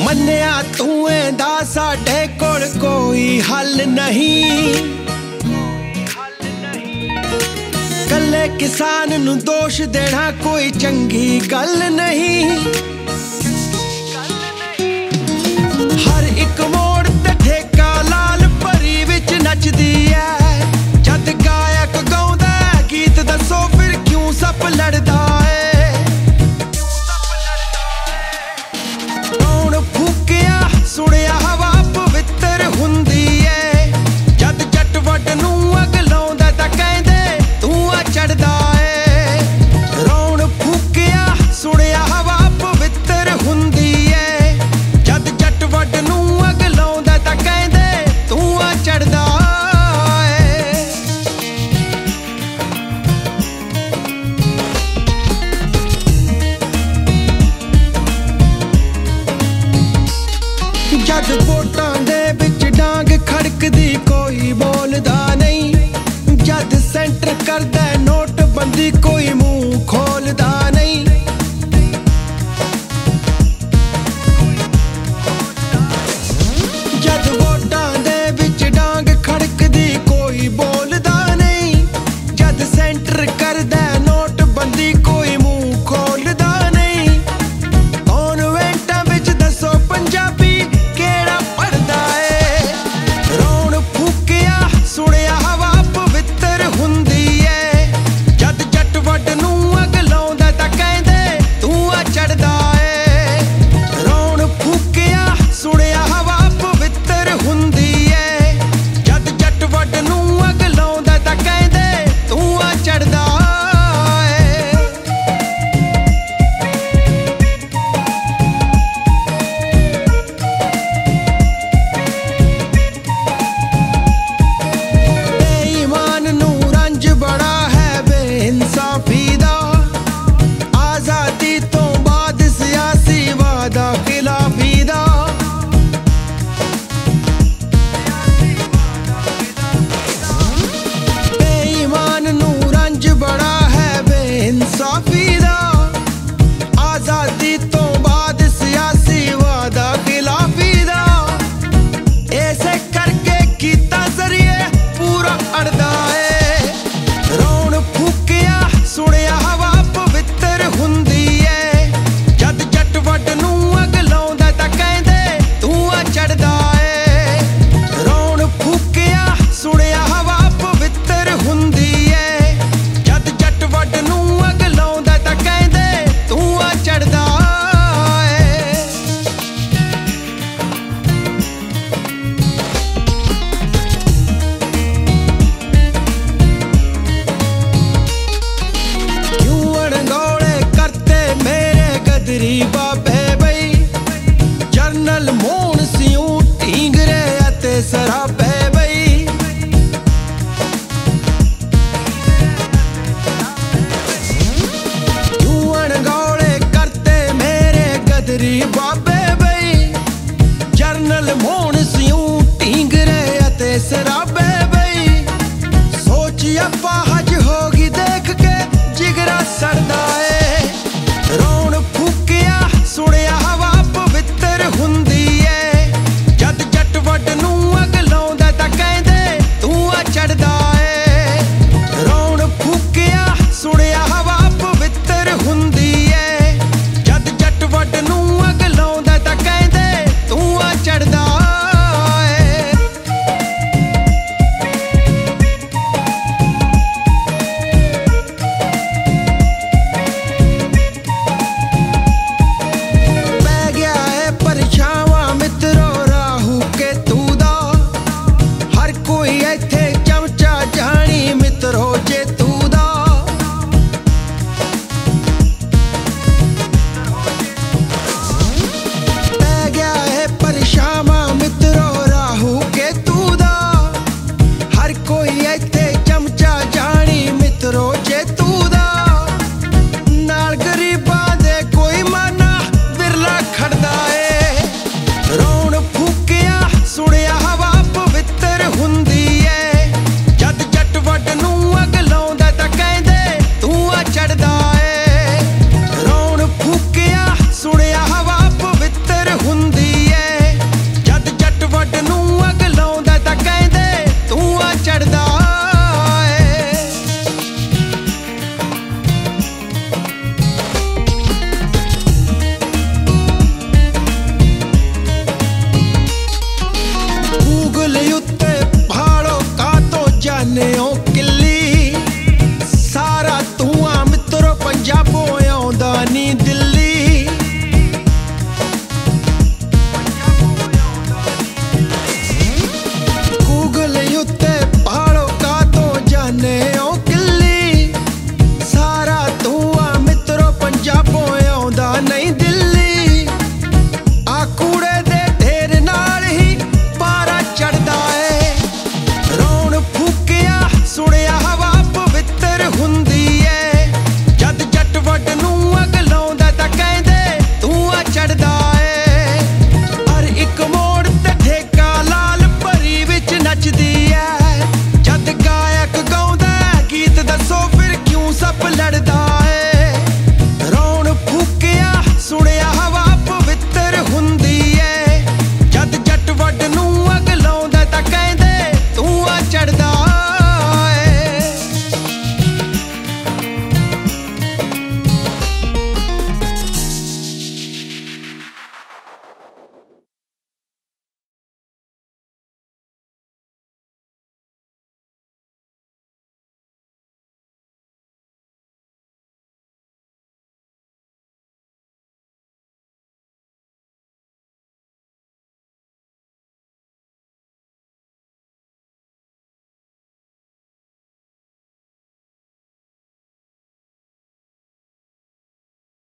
मन्निया तूए दा साडे कोल कोई हल नहीं, कल्ले किसान नू दोष देना कोई चंगी गल नहीं। हर एक मोड़ ते ठेका लाल परी विच नचदी है, जद गायक गाउंदा गीत दसो फिर क्यों सप लड़दा है। सुनिया हवा पवित्र हुंदी है, जद जट वड नू अग लाउंदा तां कहंदे धुआं चढ़दा है। रौण फूकिया सुनिया हवा पवित्र हुंदी है, जद जट वड नू अग लाउंदा तां कहंदे धुआं चढ़दा है। जद वोटां दे विच डांग खड़कदी कोई बोलदा नहीं, जद सेंटर करदा नोटबंदी कोई मुंह खोलदा नहीं। जद वोटां दे विच डांग खड़कदी कोई बोलदा नहीं, जद सेंटर करदा नोटबंदी कोई मुंह खोलदा नहीं। कॉन्वेंटां विच दसो पंजाबी सुनिया हवा पवित्र हुंदी है, जद जट वड नू अग लाउंदा तां कहंदे धुआं चढ़दा है। रौण फूकिया सुनिया हवा पवित्र हुंदी है, जद जट वड नू अग लाउंदा तां कहंदे धुआं चढ़दा है। बड़ा है बेइंसाफी दा, आजादी तो बाद सियासी वादा खिलाफी दा। बेईमान नू रंज बड़ा है बेइंसाफी दा, आजादी तो बाद सियासी वादा खिलाफी दा। ऐसे करके कीता जरिए पूरा अड़दा है। सुनिया हवा पवित्र हुंदी है, जद जट वड नू अग लाउंदा तां कहंदे धुआं चढ़दा है। रौण फूकिया सुनिया हवा पवित्र हुंदी है, जद जट वड नू अग लाउंदा तां कहंदे धुआं चढ़दा है। बाबे बई जरनल मोहन सिंह ढींगरे अते सराबे बई, गौले करते मेरे गदरी बाबे बई जरनल मोहन